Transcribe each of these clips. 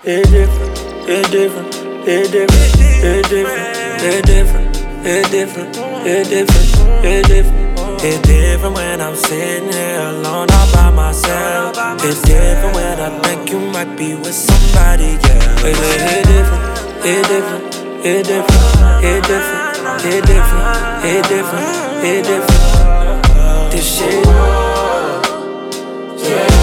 It different, it different, it different, it different, it different, it different, it different, it different. It's different when I'm sitting here alone all by myself. It's different when I think you might be with somebody, yeah. It different, it different, it different, it different, it different, it different, it different. This shit, yeah.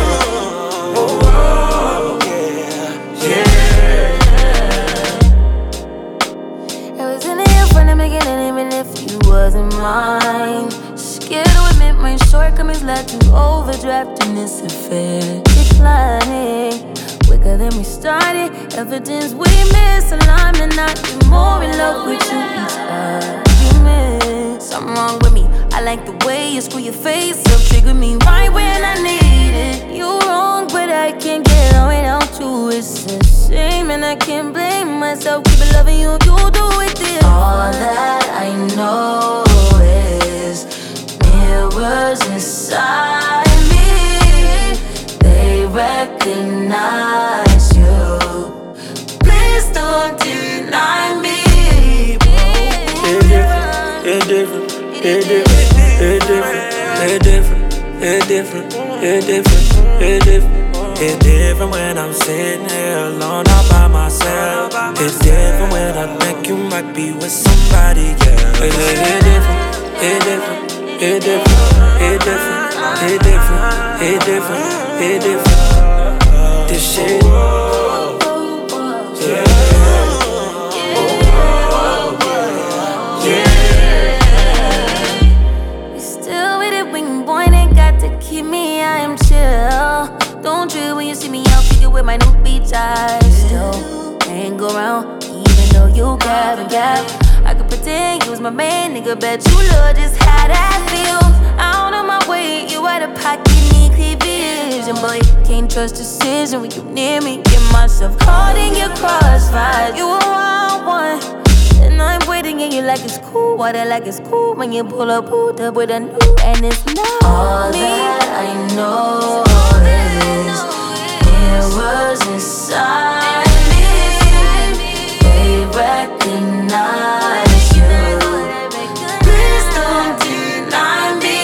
Even if you wasn't mine, scared to admit my shortcomings led to overdraft in this affair. Declining quicker than we started. Evidence we misaligned and not be more in love with you each argument. Something wrong with me. I like the way you screw your face up, trigger me right when I need it. You wrong, but I can't get on without you. It's a shame and I can't blame myself. Keep it loving you, you do it this. All that I know is mirrors inside me. They recognize you. Please don't deny me. It different, it different, it different, it different, it different, it different, it different. It's different when I'm sitting here alone all by myself. It's different when I think you might be with somebody, yeah. It different, it different, it different, it different, it different, it different, it different. This shit, yeah. Keep me, I am chill. Don't trip when you see me out figure with my new beach eyes. Still hang around, even though you cap and cap. I could pretend you was my man, nigga. Bet you love just how that feels. Out of my way, you out of pocket, need clear vision. But can't trust decision when you near me. Get myself caught in your crossfire. You a wild one. And I'm waiting and you like it's cool. Water like it's cool when you pull up with a new. And it's not all me. That I know is mirrors inside me. They recognize you. Please don't deny me.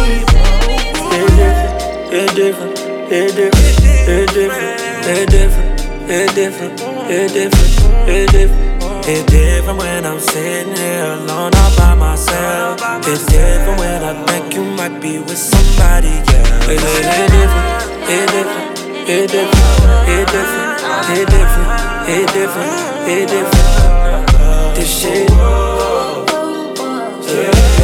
It different, it different, it different, it different, it different, it different, it different. It's different when I'm sitting here alone all by myself. It's different when I think you might be with somebody, yeah. It different, it different, it different, it different, it different, it different, it different. This shit, yeah.